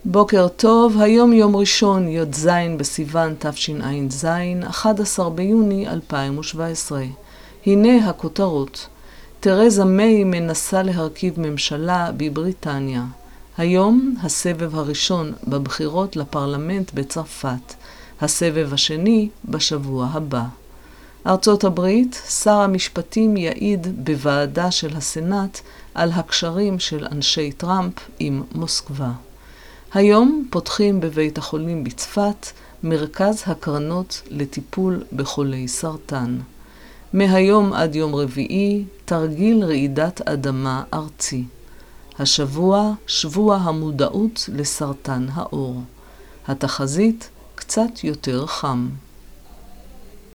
בוקר טוב, היום יום ראשון, י"ז בסיוון תשע"ז, 11 ביוני 2017. הנה הכותרות. תרזה מיי מנסה להרכיב ממשלה בבריטניה. היום הסבב הראשון בבחירות לפרלמנט בצרפת. הסבב השני בשבוע הבא. ארצות הברית, שר המשפטים יעיד בוועדה של הסנאט על הקשרים של אנשי טראמפ עם מוסקבה. היום פותחים בבית החולים בצפת מרכז הקרנות לטיפול בחולי סרטן. מהיום עד יום רביעי תרגיל רעידת אדמה ארצי. השבוע שבוע המודעות לסרטן העור. התחזית קצת יותר חם.